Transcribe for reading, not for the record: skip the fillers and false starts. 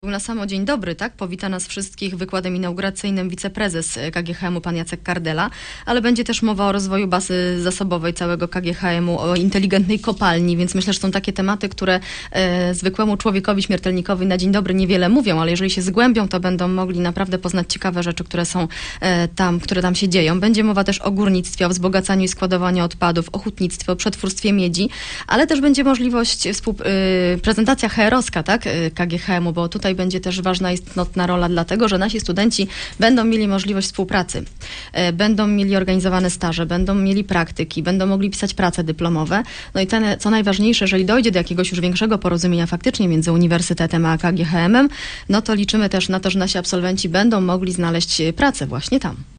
Na samo dzień dobry, tak? Powita nas wszystkich wykładem inauguracyjnym wiceprezes KGHM-u pan Jacek Kardela, ale będzie też mowa o rozwoju bazy zasobowej całego KGHM-u, o inteligentnej kopalni, więc myślę, że są takie tematy, które zwykłemu człowiekowi śmiertelnikowi na dzień dobry niewiele mówią, ale jeżeli się zgłębią, to będą mogli naprawdę poznać ciekawe rzeczy, które są które tam się dzieją. Będzie mowa też o górnictwie, o wzbogacaniu i składowaniu odpadów, o hutnictwie, o przetwórstwie miedzi, ale też będzie możliwość prezentacja HR-owska, tak? KGHM-u, bo tutaj będzie też ważna, istotna rola, dlatego że nasi studenci będą mieli możliwość współpracy, będą mieli organizowane staże, będą mieli praktyki, będą mogli pisać prace dyplomowe. No i co najważniejsze, jeżeli dojdzie do jakiegoś już większego porozumienia faktycznie między uniwersytetem a KGHM-em, no to liczymy też na to, że nasi absolwenci będą mogli znaleźć pracę właśnie tam.